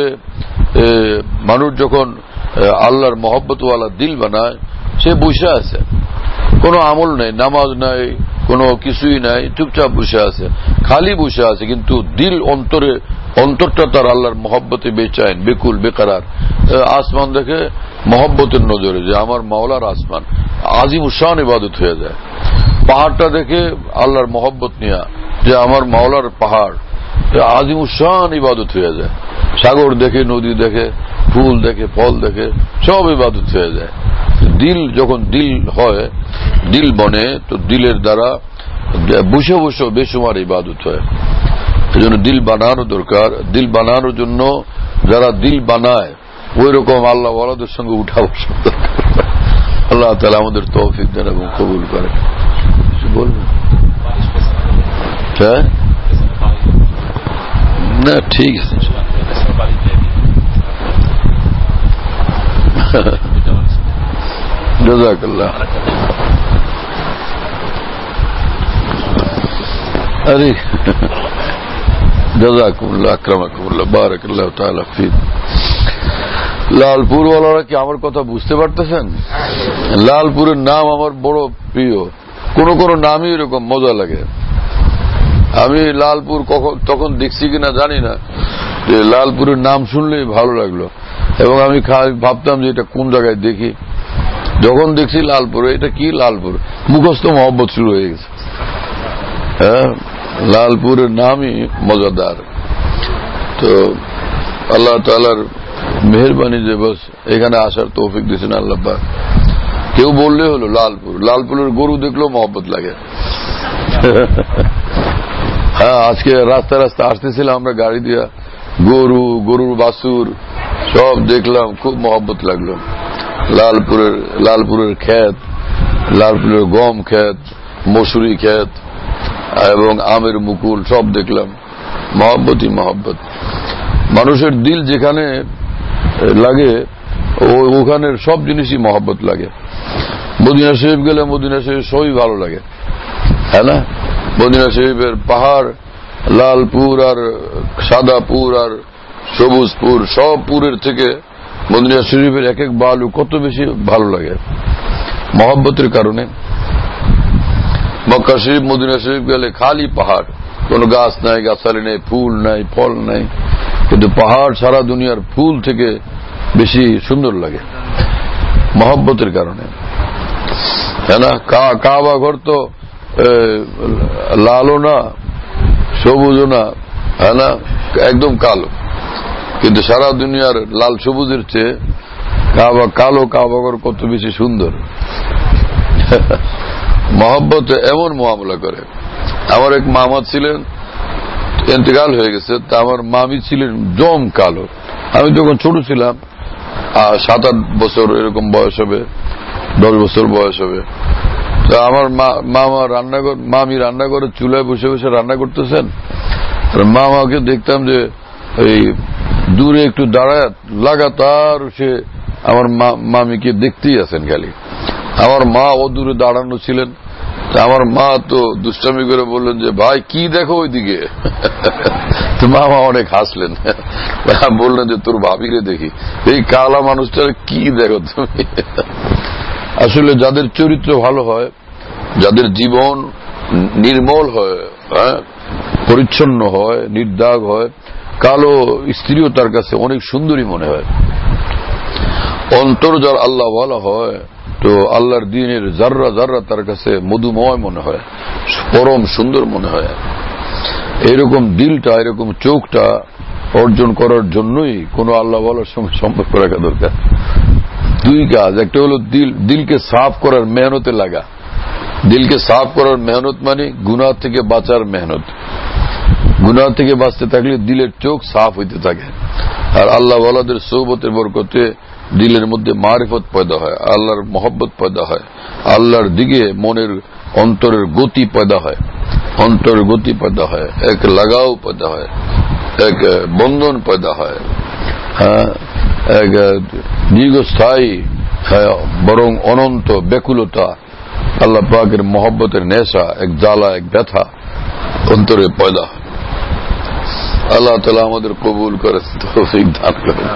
মানুষ যখন আল্লাহর মহব্বতওয়ালা দিল বানায়, সে বসে আছে, কোনো আমল নাই, নামাজ নাই, কোনো কিছুই নাই, চুপচাপ বসে আছে, খালি বসে আছে, কিন্তু দিল অন্তরে, অন্তরটা তার আল্লাহর মহব্বতে বেচাইন, বেকুল, বেকারার। আসমান দেখে মহব্বতের নজরে যে আমার মাওলার আসমান, আজিমুশান ইবাদত হয়ে যায়। পাহাড়টা দেখে আল্লাহর মহব্বত নিয়ে যে আমার মাওলার পাহাড়, আজিমুশান ইবাদত হয়ে যায়। সাগর দেখে, নদী দেখে, ফুল দেখে, ফল দেখে, সব ইবাদত হয়ে যায়। দিল যখন দিল হয়, দিল বনে, তো দিলের দ্বারা বসে বসে বেসুমার ইবাদত হয়। এই জন্য দিল বানানো দরকার। দিল বানানোর জন্য যারা দিল বানায়, ওই রকম আল্লাহ ওয়ালাদের সঙ্গে উঠা বসা দরকার। আল্লাহ তাআলা আমাদের তৌফিক দেন এবং কবুল করে। বলবেন? হ্যাঁ, না ঠিক আছে। জাযাকাল্লাহ। আরে জাযাকুমুল্লাহ, আকরামাকুমুল্লাহ, বারাকাল্লাহু তাআলা ফিক। লালপুরওয়ালারা কি আমার কথা বুঝতে পারতেছেন? লালপুরের নাম আমার বড় প্রিয়, কোন কোন নামই এরকম মজা লাগে। আমি লালপুর কখন তখন দেখছি কিনা জানি না, যে লালপুরের নাম শুনলেই ভালো লাগলো, এবং আমি ভাবতাম যে এটা কোন জায়গায় দেখি। যখন দেখছি লালপুর, এটা কি লালপুর, মুখস্থ মহব্বত শুরু হয়ে গেছে। হ্যাঁ, লালপুরের নামই মজাদার। তো আল্লাহ তাআলার মেহেরবানি যে বস এখানে আসার তৌফিক দিয়েছেন আল্লাহ পাক। কেউ বললে হলো লালপুর, লালপুরের গরু দেখলেও মহব্বত লাগে। হ্যাঁ, আজকে রাস্তা রাস্তা আসতেছিলাম আমরা গাড়ি দিয়া, গরু, গরুর বাছুর সব দেখলাম, খুব মহব্বত লাগলো। লালপুরের লালপুরের ক্ষেত, লালপুরের গম ক্ষেত, মসুরি ক্ষেত এবং আমের মুকুল সব দেখলাম। মহব্বতই মহব্বত। মানুষের দিল যেখানে লাগে ওখানের সব জিনিসই মহব্বত লাগে। মদিনা শরীফ গেলে মদিনা শরীফ সবই ভালো লাগে, হ্যাঁ না? মদিনা শরীফের পাহাড়, লালপুর আর সাদাপুর আর সবুজপুর, সব পুরের থেকে মদিনা শরীফের এক এক বালু কত বেশি ভালো লাগে মহব্বতের কারণে। মক্কা শরীফ, মদিনা শরীফ গেলে খালি পাহাড়, কোন গাছ নাই, গাছালি নেই, ফুল নাই, ফল নাই, কিন্তু পাহাড় সারা দুনিয়ার ফুল থেকে বেশি সুন্দর লাগে মহব্বতের কারণে, হ্যাঁ না? কাবা ঘর তো লালও না, সবুজও না, হ্যাঁ না, একদম কালো, কিন্তু সারা দুনিয়ার লাল সবুজের চেয়ে কাবা কালো কাবা ঘর কত বেশি সুন্দর। মহব্বত এমন মুআমালা করে। আমার এক মামা ছিলেন, ইন্তেকাল হয়ে গেছে, তা আমার মামি ছিলেন জম কালো। আমি যখন ছোট ছিলাম, সাত আট বছর এরকম বয়স হবে, দশ বছর বয়স হবে, তা আমার মামা রান্নাঘর মামি রান্নাঘরের চুলায় বসে বসে রান্না করতেছেন, মামাকে দেখতাম যে এই দূরে একটু দাঁড়ায় লাগাতার সে আমার মামিকে দেখতেই আছেন খালি। আমার মা ও দূরে দাঁড়ানো ছিলেন, আমার মা তো দুষ্টামি করে বললেন যে ভাই কি দেখো ওইদিকে। তো মামা অনেক হাসলেন, বললেন যে তোর ভাবিরে দেখি, এই কালা মানুষটার কি দেখো তুমি। আসলে যাদের চরিত্র ভালো হয়, যাদের জীবন নির্মল হয়, হ্যাঁ, পরিচ্ছন্ন হয়, নির্দাগ হয়, কালো স্ত্রীও তার কাছে অনেক সুন্দরী মনে হয়। অন্তর যার আল্লাহ ওয়ালা হয়, তো আল্লাহর দ্বীনের জাররা জাররা তার কাছে মধুময় মনে হয়, পরম সুন্দর মনে হয়। এরকম দিলটা, এরকম চোখটা অর্জন করার জন্যই কোন আল্লাহ ওয়ালার সঙ্গে সম্পর্ক রাখা দরকার। দুই কাজ, একটা হলো দিল, দিলকে সাফ করার মেহনতে লাগা। দিলকে সাফ করার মেহনত মানে গুনাহ থেকে বাঁচার মেহনত। গুনাহ থেকে বাঁচতে থাকলে দিলের চোখ সাফ হইতে থাকে, আর আল্লাহ ওয়ালাদের সোহবতের বরকতে দিলের মধ্যে মারিফত পয়দা হয়, আল্লাহর মহব্বত পয়দা হয়, আল্লাহর দিকে মনের অন্তরের গতি পয়দা হয়, অন্তরের গতি পয়দা হয়, এক লাগাও পয়দা হয়, এক বন্ধন পয়দা হয়, হ্যাঁ, এক দীর্ঘস্থায়ী, বরং অনন্ত ব্যাকুলতা, আল্লাহ পাকের মহব্বতের নেশা, এক জ্বালা, এক ব্যথা অন্তরে পয়দা হয়। আল্লাহ তাআলা আমাদের কবুল করে, তৌফিক দান করেন।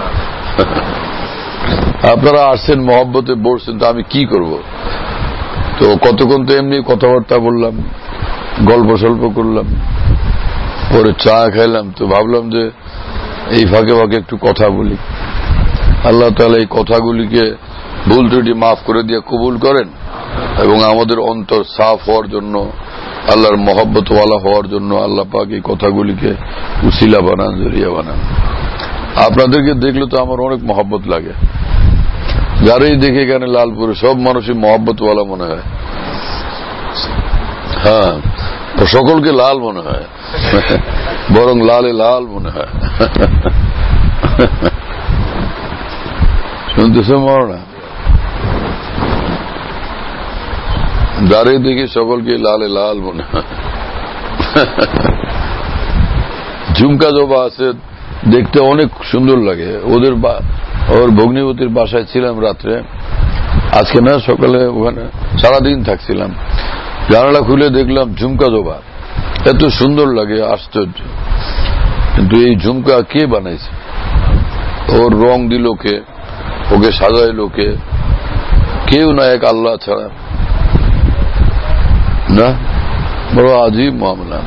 আপনারা আসছেন মহব্বতে বসছেন, তো আমি কি করব? তো কতক্ষণ তো এমনি কথাবার্তা বললাম, গল্প সল্প করলাম, পরে চা খাইলাম, তো ভাবলাম যে এই ফাঁকে ফাঁকে একটু কথা বলি। আল্লাহ তাআলা এই কথাগুলিকে ভুল ত্রুটি মাফ করে দিয়ে কবুল করেন, এবং আমাদের অন্তর সাফ হওয়ার জন্য, আল্লাহর মহব্বত ওয়ালা হওয়ার জন্য আল্লাহ পাক এই কথাগুলিকে উসিলা বানান, জরিয়া বানান। আপনাদেরকে দেখলে তো আমার অনেক মহব্বত লাগে। যারাই দেখে এখানে লালপুরে সব মানুষই মহব্বত ওয়ালা মনে হয়, হ্যাঁ, সকলকে লাল মনে হয়, বরং লালে লাল মনে হয়। শুনতেছে মরনা? যারাই দেখে সকলকে লালে লাল মনে হয়। ঝুমকা জবা আছে, দেখতে অনেক সুন্দর লাগে। ওদের ওর ভগ্নিপতির বাসায় ছিলাম রাত্রে, আজকে না সকালে, ওখানে সারাদিন থাকছিলাম। জানালা খুলে দেখলাম ঝুমকা জবা, এত সুন্দর লাগে, আশ্চর্য। কিন্তু এই ঝুমকা কে বানাইছে? ওর রং দিল কে? ওকে সাজাইল কে? কেউ না, এক আল্লাহ ছাড়া। না, বড় আজীব মামলা।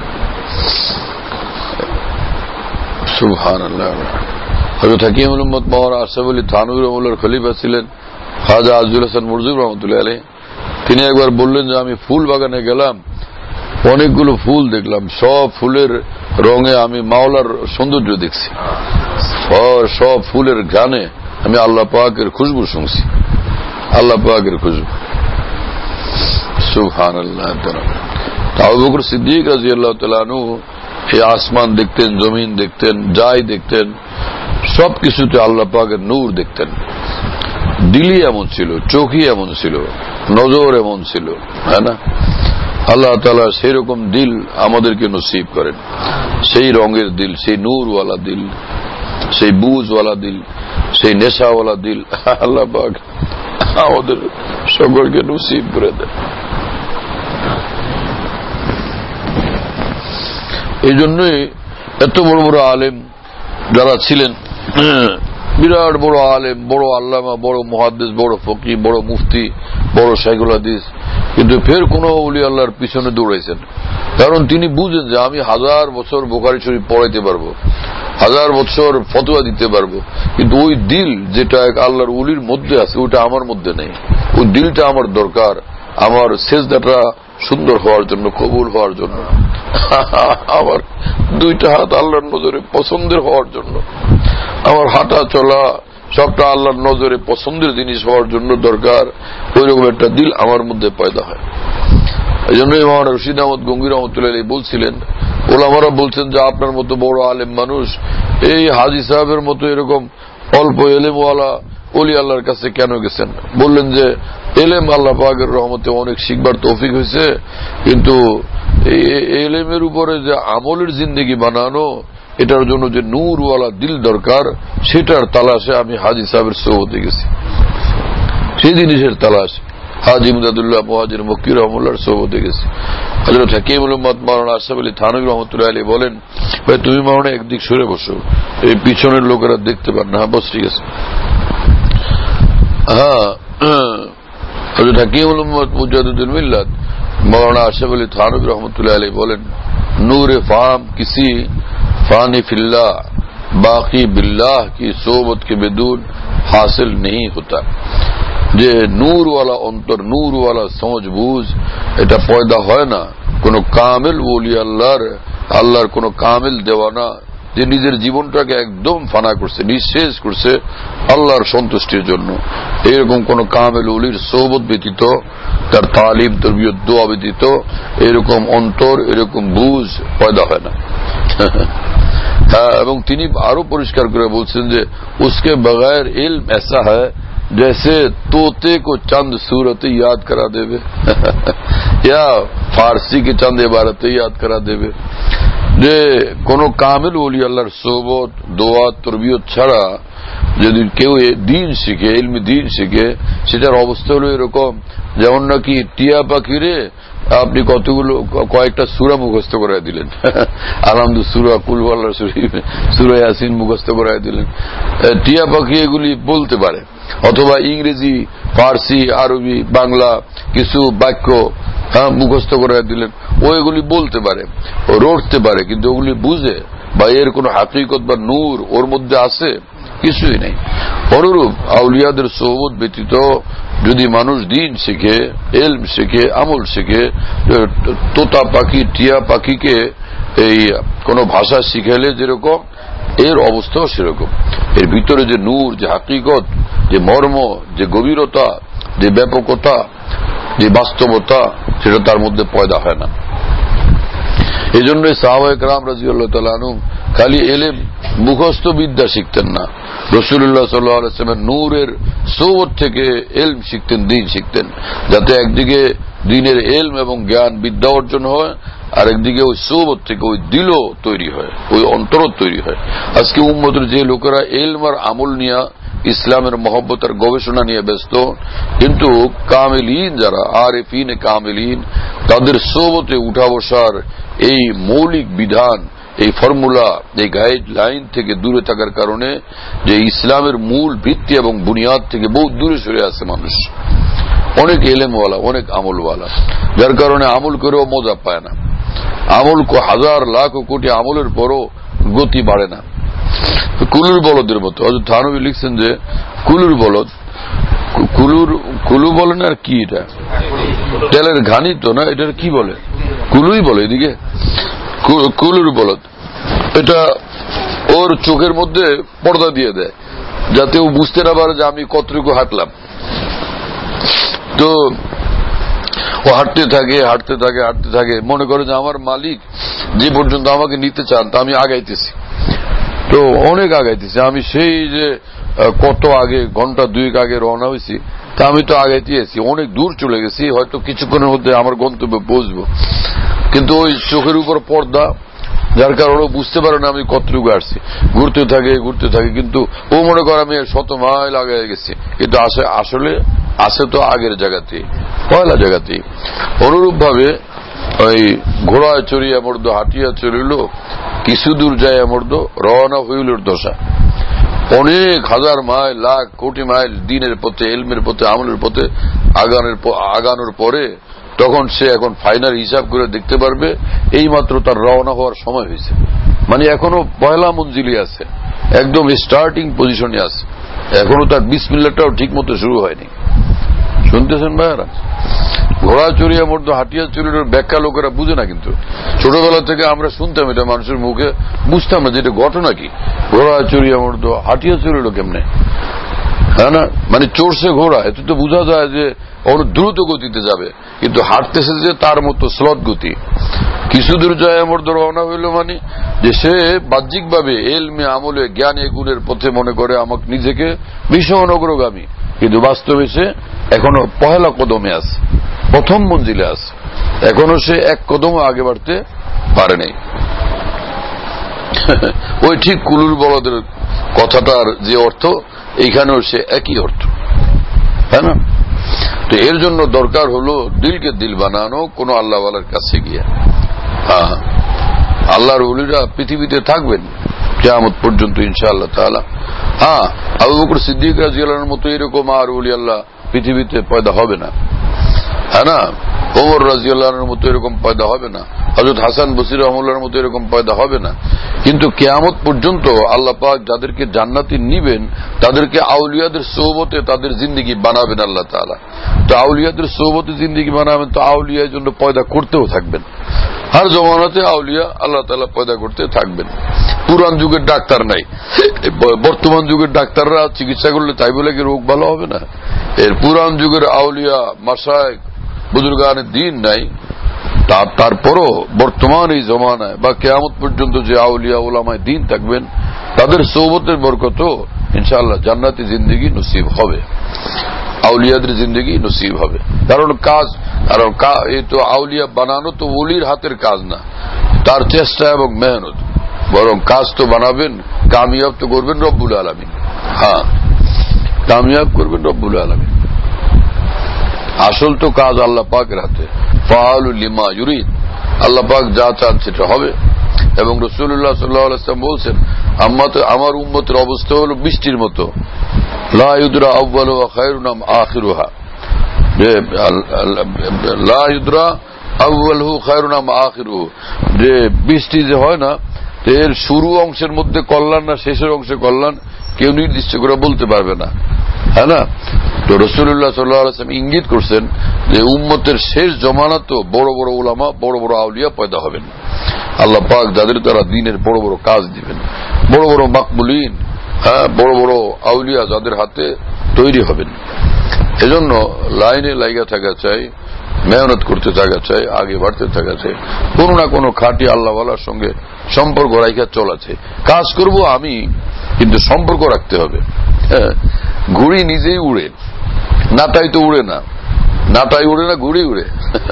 সুবহানাল্লাহ। হযরত হাকিমুল উম্মত মাওলানা আশরাফ আলী থানভী রহমাতুল্লাহর খলিফা ছিলেন খাজা আজিজুল হাসান মুরজিব রহমাতুল্লাহ আলাইহি। তিনি একবার বললেন যে আমি ফুল বাগানে গেলাম, অনেকগুলো ফুল দেখলাম, সব ফুলের রঙে আমি মাওলার সৌন্দর্য দেখছি, সব ফুলের ঘ্রাণে আমি আল্লাহ পাকের খুশবু শুনছি, আল্লাহ পাকের খুশবু। সুবহানাল্লাহ। আবু বকর সিদ্দিক রাদিয়াল্লাহু তাআলা আনহু এই আসমান দেখতেন, জমিন দেখতেন, যাই দেখতেন, সবকিছুতে আল্লাহ পাকের নূর দেখতেন। দিলই এমন ছিল, চোখই এমন ছিল, নজর এমন ছিল, হ্যাঁ না? আল্লাহ তাআলা সেই রকম দিল আমাদেরকে নসিব করেন, সেই রঙের দিল, সেই নূরওয়ালা দিল, সেই বুঝওয়ালা দিল, সেই নেশাওয়ালা দিল আল্লাহ পাক আমাদের সকলকে নসিব করে দেন। এই জন্যই এত বড় বড় আলেম যারা ছিলেন, বিরাট বড় আলেম, বড় আল্লামা, বড় মুহাদ্দিস, বড় ফকিহ, বড় মুফতি, বড় শাইখুল হাদিস, কিন্তু ফের কোন ওলি আল্লাহর পিছনে দৌড়াইছেন। কারণ তিনি বুঝেন যে আমি হাজার বছর বুখারী শরীফ পড়াইতে পারবো, হাজার বছর ফতোয়া দিতে পারবো, কিন্তু ওই দিল যেটা এক আল্লাহর ওলির মধ্যে আছে ওটা আমার মধ্যে নেই। ওই দিলটা আমার দরকার, আমার সেজদাটা সুন্দর হওয়ার জন্য, কবুল হওয়ার জন্য, আমার দুইটা হাত আল্লাহর নজরে পছন্দের হওয়ার জন্য, আমার হাঁটা চলা সবটা আল্লাহর নজরে পছন্দের জিনিস হওয়ার জন্য দরকার। ওই রকম একটা দিল আমার মধ্যে পয়দা হয়। এই জন্যই মহান রশিদ আহমদ গঙ্গী রহমতুল্লাহ বলছিলেন, ওলামারা বলছেন যে আপনার মতো বড় আলেম মানুষ এই হাজী সাহেবের মতো এরকম অল্প এলেমওয়ালা ওলি আল্লাহর কাছে কেন গেছেন? বললেন যে এলেম আল্লাহ পাকের রহমতে অনেক শিখবার তৌফিক হয়েছে, কিন্তু এই এলেমের উপরে যে আমলের জিন্দেগি বানানো, এটার জন্য যে নূরওয়ালা দিল দরকার, সেটার তালাশে আমি হাজী সাহেবের সোহবতে গেছি, সেই জিনিসের তালাশ হাজী মুদাদুল্লাহ মুহাজির মক্কি রহমতুল্লাহর সোহবতে গেছি। হযরত হাকিমুল উম্মত মাওলানা আশরাফ আলী থানভী রহমাতুল্লাহ আলাইহি বলেন, ভাই তুমি মাওলানা একদিক সরে বসো, এই পিছনের লোকেরা দেখতে পান না। বস, ঠিক আছে। হ্যাঁ, হযরত হাকিমুল উম্মত মুজাদ্দিদুল মিল্লাত মাওলানা আশরাফ আলী থানভী রহমাতুল্লাহ আলাইহি বলেন, নূরে ফাহম किसी फानी फिल्लाह बाकी बिल्लाह की सोबत के बिदून हासिल नहीं होता। যে নূর ওয়ালা অন্তর, নূর ওয়ালা সমঝ বুঝ, এটা পয়দা হয় না কোন কামিল ওলি আল্লাহর, আল্লাহর কোন কামিল দেওয়ানা যে নিজের জীবনটাকে একদম ফানা করছে, নিঃশেষ করছে আল্লাহর সন্তুষ্টির জন্য। এরকম কোন কামিল ওলির সোহবত ব্যতীত, তার তালিম তরবিয়ত দোয়া ব্যতীত এরকম অন্তর, এরকম বুঝ পয়দা হয় না। হ্যাঁ, এবং তিনি আরো পরিষ্কার করে বলছেন যে উসকে বগैर इल्म ऐसा है जैसे तोते को चंद सूरतें याद करा देवे या फारसी की चंद इबारतें याद करा देवे। যে কোন কামিল ওলি আল্লাহর সোহবত দোয়া তরবিয়ত ছাড়া যদি কেউ দিন শিখে, ইলমি দিন শিখে, সেটার অবস্থা হলো এরকম যেমন নাকি টিয়া পাখিরে আপনি কতগুলো কয়েকটা সূরা মুখস্থ করায় দিলেন, আলহামদু সূরা, কুল ওয়াল্লাহ শরীফ, সূরা ইয়াসিন মুখস্থ করায় দিলেন। টিয়া পাখি এগুলি বলতে পারে, অথবা ইংরেজি, ফার্সি, আরবি, বাংলা কিছু বাক্য হ্যাঁ মুখস্থ করায় দিলেন, ও এগুলি বলতে পারে, ও রটতে পারে, কিন্তু ওগুলি বুঝে বা এর কোন হাকিকত বা নূর ওর মধ্যে আছে কিছুই নেই। অনুরূপ আউলিয়াদের সোহবত ব্যতীত যদি মানুষ দিন শিখে, এলম শিখে, আমল শিখে, তোতা পাখি, টিয়া পাখিকে এই কোন ভাষা শিখাইলে যেরকম এর অবস্থাও সেরকম। এর ভিতরে যে নূর, যে হাকিকত, যে মর্ম, যে গভীরতা, যে ব্যাপকতা, যে বাস্তবতা, সেটা তার মধ্যে পয়দা হয় না। এই জন্য সাহাবায়ে কেরাম রাদিয়াল্লাহু তাআলা আনহুম খালি এলেম মুখস্থ বিদ্যা শিখতেন না, রাসূলুল্লাহ সাল্লাল্লাহু আলাইহি ওয়াসাল্লামের নূরের সোহবত থেকে এলম শিখতেন, দিন শিখতেন, যাতে একদিকে দিনের এলম এবং জ্ঞান বিদ্যা অর্জন হয়, আর একদিকে ওই সোহবত থেকে ওই দিলও তৈরি হয়, ওই অন্তরও তৈরি হয়। আজকে উম্মতের যে লোকেরা এলম আর আমল নিয়ে, ইসলামের মহব্বতের গবেষণা নিয়ে ব্যস্ত, কিন্তু কামিলিন যারা আরেফিন কামিলিন, তাদের সোহবতে উঠা বসার এই মৌলিক বিধান, এই ফর্মুলা, এই গাইডলাইন থেকে দূরে থাকার কারণে যে ইসলামের মূল ভিত্তি এবং বুনিয়াদ থেকে বহু দূরে সরে আছে মানুষ, অনেক এলেমওয়ালা, অনেক আমলওয়ালা, যার কারণে আমল করেও মজা পায় না। আমল হাজার লাখ ও কোটি আমলের পরও গতি বাড়ে না, কুলুর বলদের মতো। হযরত থানভী লিখছেন যে কুলুর বলদ, কুলুর কুলু বলেন আর কি, এটা তেলের ঘানি তো না, এটার কি বলে, কুলুই বলে এদিকে, কুলুর বলদ। এটা ওর চোখের মধ্যে পর্দা দিয়ে দেয় যাতে ও বুঝতে না পারে যে আমি কতটুকু হাঁটলাম। তো ও হাঁটতে থাকে হাঁটতে থাকে হাঁটতে থাকে মনে করে যে আমার মালিক যে পর্যন্ত আমাকে নিতে চান তা আমি আগাইতেছি, তো অনেক আগাইতেছি। আমি সেই যে কত আগে, ঘন্টা দুয়েক আগে রওনা হয়েছি, তা আমি তো আগাইতে আছি, অনেক দূর চলে গেছি, হয়তো কিছুক্ষণের মধ্যে আমার গন্তব্যে পৌঁছবো। কিন্তু ওই চোখের উপর পর্দা, যার কারণে বুঝতে পারে না আমি কতটুকু আসছি। ঘুরতে থাকে ঘুরতে থাকে, কিন্তু ও মনে করে আমি শত মাইল আগে গেছি, কিন্তু আসলে আসে তো আগের জায়গাতে, পয়লা জায়গাতে। অনুরূপ ভাবে ওই ঘোড়ায় চড়িয়া মর্দ হাঁটিয়া চলিল, কিছু দূর যায় মর্দ রওনা হইল দশা। অনেক হাজার মাইল, লাখ কোটি মাইল দিনের পথে, এলমের পথে, আমলের পথে আগানোর আগানোর পরে তখন সে এখন ফাইনাল হিসাব করে দেখতে পারবে এই মাত্র তার রওনা হওয়ার সময় হয়েছে। মানে এখনো পয়লা মঞ্জিলে আছে, একদম স্টার্টিং পজিশনে আছে, এখনো তার বিসমিল্লাহটাও ঠিক মতো শুরু হয়নি। শুনতেছেন ভাইয়ারা? ঘোড়া চড়িয়া মর্দ হাঁটিয়া চড়ির ব্যাখ্যা লোকেরা বুঝে না, কিন্তু ছোটবেলা থেকে আমরা শুনতাম এটা মানুষের মুখে, বুঝতাম না যে এটা ঘটনা কি। ঘোড়া চড়িয়া মর্দ হাঁটিয়া চড়িল কেমনে, হ্যাঁ না, মানে চড়ছে ঘোড়া, এতে তো বোঝা যায় যে অনেক দ্রুত গতিতে যাবে, কিন্তু হাঁটতেছে যে তার মতো স্লট গতি। কিছু দূর যায় মর্দ রওনা হইল, মানে যে সে বাহ্যিক ভাবে এলমে আমলে জ্ঞানে গুণের পথে মনে করে আমাকে নিজেকে ভীষণ অগ্রগামী, কিন্তু বাস্তবে সে এখনো পহেলা কদমে আছে, প্রথম মঞ্জিলে আছে, এখনো সে এক কদম আগে বাড়তে পারে নাই। ওই ঠিক কুলুর বলদের কথাটার যে অর্থ, এইখানেও সে একই অর্থ, তাই না? তো এর জন্য দরকার হলো দিলকে দিল বানানো, কোন আল্লাহওয়ালার কাছে গিয়ে। হ্যাঁ, আল্লাহর ওলিরা পৃথিবীতে থাকবেন কিয়ামত পর্যন্ত ইনশাআল্লাহ তাআলা। হ্যাঁ, আবু বকর সিদ্দিক রাদিয়াল্লাহু আনহুর মতো এরকম আর ওলি আল্লাহ পৃথিবীতে পয়দা হবে না, হ্যাঁ না? ওমর রাদিয়াল্লাহু আনহুর মতো এরকম পয়দা হবে না, হযরত হাসান বসরি রাহমাতুল্লাহর মতো এরকম পয়দা হবে না। কিন্তু কিয়ামত পর্যন্ত আল্লাহ পাক যাদেরকে জান্নাতে নিবেন তাদেরকে আউলিয়াদের সোহবতে তাদের জিন্দেগি বানাবেন আল্লাহ তাআলা। তো আউলিয়াদের সোহবতে জিন্দেগি বানাবেন, তো আউলিয়ার জন্য পয়দা করতেও থাকবেন, হর জমানাতে আউলিয়া আল্লাহ তাআলা পয়দা করতে থাকবেন। পুরান যুগের ডাক্তার নাই, বর্তমান যুগের ডাক্তাররা চিকিৎসা করলে তাই বলে কি রোগ ভালো হবে না? এর পুরান যুগের আউলিয়া মাশায়েখ বুজুর্গানের দিন নাই, তারপরও বর্তমান এই জমানায় বা কিয়ামত পর্যন্ত যে আউলিয়া উলামায়ে দ্বীন থাকবেন তাদের সোহবতের বরকত ইনশাআল্লাহ জান্নাতি জিন্দেগি নসিব হবে, আউলিয়াদের জিন্দেগি নসিব হবে। কারণ কাজ, কারণ এই তো আউলিয়া বানানো তো ওলির হাতের কাজ না, তার চেষ্টা এবং মেহনত, বরং কাজ তো বানাবেন, কামিয়াব তো করবেন রব্বুল আলামিন। হ্যাঁ, কামিয়াব করবেন রব্বুল আলামিন। আসল তো কাজ আল্লাহ পাকের হাতে, ফাআলু লিমা ইউরিদ, আল্লাহ পাক যা চান সেটা হবে। এবং রাসূলুল্লাহ সাল্লাল্লাহু আলাইহি ওয়াসাল্লাম বলছেন, আমার উম্মতের অবস্থা হলো বৃষ্টির মতো, লা ইউদরা আউয়ালুহা খায়রুন আম আখিরুহা, যে লা ইউদরা আউয়ালুহু খায়রুন আম আখিরুহু, যে বৃষ্টি যে হয় না, এর শুরু অংশের মধ্যে কল্যাণ না শেষের অংশে কল্যাণ কেউ নির্দিষ্ট করে বলতে পারবে না, হ্যাঁ না? তো রাসূলুল্লাহ সাল্লাল্লাহু আলাইহি ওয়াসাল্লাম ইঙ্গিত করছেন যে উম্মতের শেষ জমানাতেও বড় বড় উলামা, বড় বড় আউলিয়া পয়দা হবেন। আল্লাহ পাক যাদের দ্বারা দ্বীনের বড় বড় কাজ দিবেন, বড় বড় মাকবুলিন, হ্যাঁ, বড় বড় আউলিয়া যাদের হাতে তৈরি হবেন। এজন্য লাইনে লাইগা থাকা চাই, মেহনত করতে থাকা চাই, আগে বাড়তে থাকা চাই, কোন না কোনো খাঁটি আল্লাহওয়ালার সঙ্গে সম্পর্ক রাখা চলা চাই। কাজ করব আমি, কিন্তু সম্পর্ক রাখতে হবে। ঘুড়ি নিজেই উড়ে, নাটাই তো উড়ে না, নাটাই উড়ে না, ঘুড়ি উড়ে।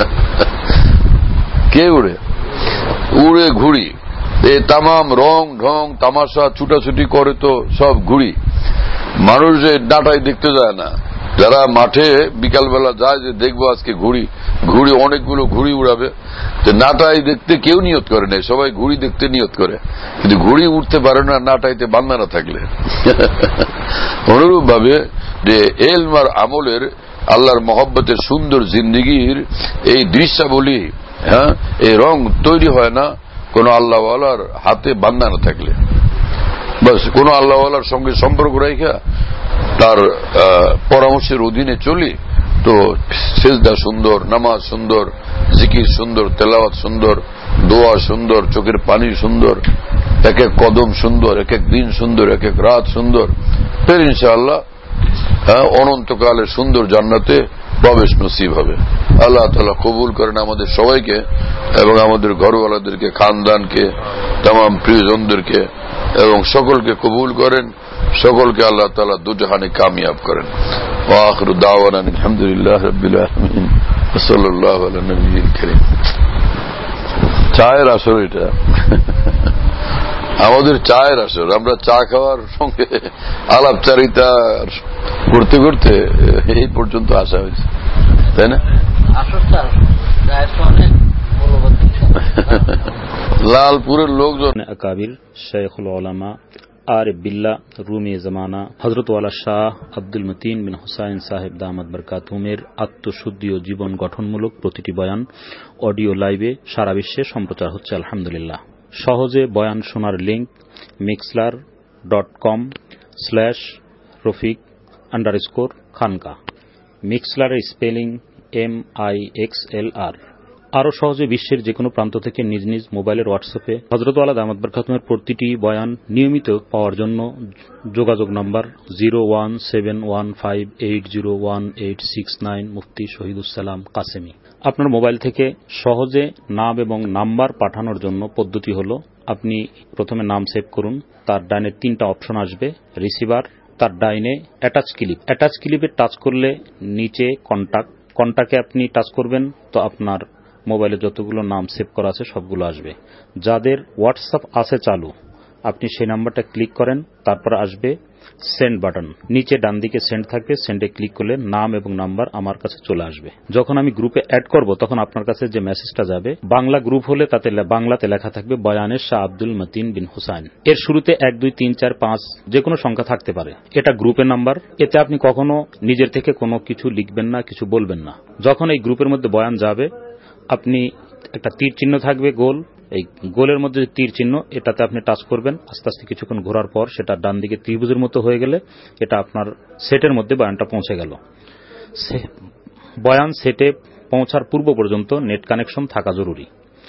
কে উড়ে? উড়ে ঘুড়ি। এই তামাম রং ঢং তামাশা ছুটাছুটি করে তো সব ঘুড়ি। মানুষ যে নাটাই দেখতে যায় না, যারা মাঠে বিকালবেলা যায় যে দেখবো আজকে ঘুড়ি ঘুড়ি অনেকগুলো ঘুড়ি উড়াবে, তো নাটাই দেখতে কেউ নিয়ত করে নেই, সবাই ঘুড়ি দেখতে নিয়ত করে, কিন্তু ঘুড়ি উঠতে পারে না নাটাইতে বান্দা না থাকলে। অনুরূপ ভাবে যে এলম আর আমলের আল্লাহর মহব্বতের সুন্দর জিন্দিগির এই দৃশ্যাবলী, হ্যাঁ, এই রং তৈরি হয় না কোন আল্লাহওয়ালার হাতে বান্দা না থাকলে। বাস কোন আল্লাহওয়ালার সঙ্গে সম্পর্ক রেখা তার পরামর্শের অধীনে চলি, তো সেজদা সুন্দর, নামাজ সুন্দর, জিকির সুন্দর, তেলাওয়াত সুন্দর, দোয়া সুন্দর, চোখের পানি সুন্দর, এক এক কদম সুন্দর, এক এক দিন সুন্দর, এক এক রাত সুন্দর, ফের ইনশাআল্লাহ অনন্তকালের সুন্দর জান্নাতে প্রবেশ নসিব হবে। আল্লাহ তাআলা কবুল করেন আমাদের সবাইকে এবং আমাদের ঘরওয়ালাদেরকে, খানদানকে, তামাম প্রিয়জনদেরকে, এবং সকলকে কবুল করেন, সকলকে আল্লাহ তাআলা দুজাহানে কামিয়াব করেন। ওয়া আখিরু দাওয়ানা আলহামদুলিল্লাহি রাব্বিল আলামিন ওয়া সাল্লাল্লাহু আলা নবিয়্যিল কারীম। চায়ের আসর এটা, আমাদের চায়ের আসর। আমরা চা খাওয়ার সঙ্গে আলাপচারিতা করতে করতে এই পর্যন্ত আসা হয়েছে, তাই না? লালপুরের লোকজন আকাবির শেখুল উলামা আরিফ বিল্লাহ রুমি জামানা হযরত ওয়ালা শাহ আব্দুল মতিন বিন হুসাইন সাহেব দামাত বরকাতুহুমের আত্মশুদ্ধি ও জীবন গঠনমূলক প্রতিটি বয়ান অডিও লাইভে সারা বিশ্বে সম্প্রচার হচ্ছে আলহামদুলিল্লাহ। সহজে বয়ান শোনার link Mixlr dot com slash Rafiq underscore Khanka. মিক্সলারের spelling M I X L R. আরও সহজে বিশ্বের যে কোনো প্রান্ত থেকে নিজ নিজ মোবাইলের হোয়াটসঅ্যাপে হযরত ওয়ালা দামাত বরকাতুহুমের প্রতিটি বয়ান নিয়মিত পাওয়ার জন্য যোগাযোগ number zero one seven one five eight zero one eight six nine Mufti Shahidussalam Qasemi. আপনার মোবাইল থেকে সহজে নাম এবং নাম্বার পাঠানোর জন্য পদ্ধতি হল, আপনি প্রথমে নাম সেভ করুন, তার ডাইনে তিনটা অপশন আসবে, রিসিভার, তার ডাইনে অ্যাটাচ ক্লিপ, অ্যাটাচ ক্লিপে টাচ করলে নিচে কন্টাক্ট, কন্টাক্টে আপনি টাচ করবেন তো আপনার মোবাইলে যতগুলো নাম সেভ করা আছে সবগুলো আসবে। যাদের হোয়াটসঅ্যাপ আছে চালু, আপনি সেই নাম্বারটা ক্লিক করেন, তারপর আসবে সেন্ড বাটন, নিচে ডান দিকে সেন্ড থাকবে, সেন্ডে ক্লিক করলে নাম এবং নাম্বার আমার কাছে চলে আসবে। যখন আমি গ্রুপে অ্যাড করব তখন আপনার কাছে যে মেসেজটা যাবে, বাংলা গ্রুপ হলে তাতে বাংলাতে লেখা থাকবে বয়ানের শাহ আব্দুল মতিন বিন হুসাইন। এর শুরুতে এক দুই তিন চার পাঁচ যে কোনো সংখ্যা থাকতে পারে, এটা গ্রুপের নাম্বার। এতে আপনি কখনো নিজের থেকে কোনো কিছু লিখবেন না, কিছু বলবেন না। যখন এই গ্রুপের মধ্যে বয়ান যাবে, আপনি একটা তীর চিহ্ন থাকবে গোল, এই গোলের মধ্যে তীর চিহ্ন, এটাতে আপনি টাচ করবেন। আস্তে আস্তে কিছুক্ষণ ঘোরার পর সেটা ডান দিকে ত্রিভুজের মতো হয়ে গেলে এটা আপনার সেটের মধ্যে বয়ানটা পৌঁছে গেল। বয়ান সেটে পৌঁছার পূর্ব পর্যন্ত নেট কানেকশন থাকা জরুরি।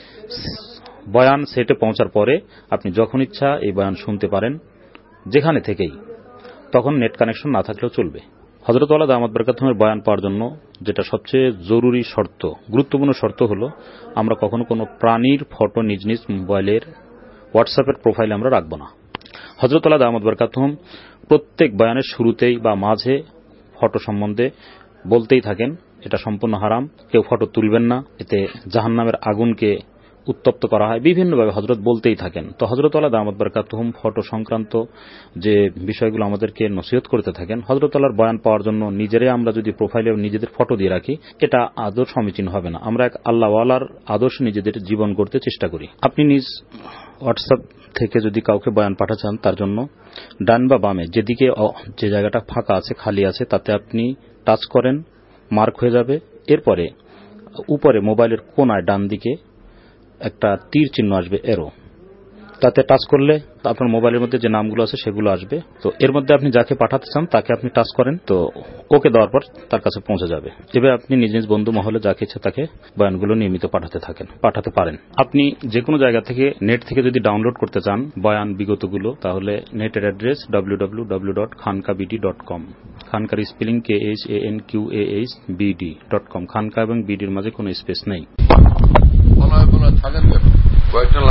বয়ান সেটে পৌঁছার পরে আপনি যখন ইচ্ছা এই বয়ান শুনতে পারেন যেখানে থেকেই, তখন নেট কানেকশন না থাকলেও চলবে। হযরত ওয়ালা দামাত বরকাতুহুমের বয়ান পাওয়ার জন্য যেটা সবচেয়ে জরুরি শর্ত, গুরুত্বপূর্ণ শর্ত হলো, আমরা কখনো কোনো প্রাণীর ফটো নিজ নিজ মোবাইলের হোয়াটসঅ্যাপের প্রোফাইলে আমরা রাখব না। হযরত ওয়ালা দামাত বরকাতুহুম প্রত্যেক বয়ানের শুরুতেই বা মাঝে ফটো সম্বন্ধে বলতেই থাকেন, এটা সম্পূর্ণ হারাম, কেউ ফটো তুলবেন না, এতে জাহান্নামের আগুনকে উত্তপ্ত করা হয়, বিভিন্নভাবে হযরত বলতেই থাকেন। তো হযরত ওয়ালা দামাত বরকাতুহুম ফটো সংক্রান্ত যে বিষয়গুলো আমাদেরকে নসিহত করতে থাকেন, হযরত ওয়ালার বয়ান পাওয়ার জন্য নিজেরাই আমরা যদি প্রোফাইলে নিজেদের ফটো দিয়ে রাখি, এটা আদৌ সমীচীন হবে না। আমরা এক আল্লাহ ওয়ালার আদর্শ নিজেদের জীবন গড়তে চেষ্টা করি। আপনি নিজ হোয়াটসঅ্যাপ থেকে যদি কাউকে বয়ান পাঠাতে চান, তার জন্য ডান বা বামে যেদিকে যে জায়গাটা ফাঁকা আছে, খালি আছে, তাতে আপনি টাচ করেন, মার্ক হয়ে যাবে। এরপরে উপরে মোবাইলের কোনায় ডান দিকে একটা তীর চিহ্ন আসবে, এরো, তাতে টাচ করলে আপনার মোবাইলের মধ্যে যে নামগুলো আছে সেগুলো আসবে। তো এর মধ্যে আপনি যাকে পাঠাতে চান তাকে আপনি টাচ করেন, তো ওকে দেওয়ার পর তার কাছে পৌঁছে যাবে। এবার আপনি নিজ নিজ বন্ধু মহলে যাকে ইচ্ছা তাকে বয়ানগুলো নিয়মিত পাঠাতে থাকেন, পাঠাতে পারেন। আপনি যে কোনো জায়গা থেকে নেট থেকে যদি ডাউনলোড করতে চান বয়ান বিগতগুলো, তাহলে নেটের address W W W dot Khanka BD dot com. খানকার spelling K H A N Q A H BD dot com. Khanka এবং বিডির মাঝে কোনো স্পেস নেই।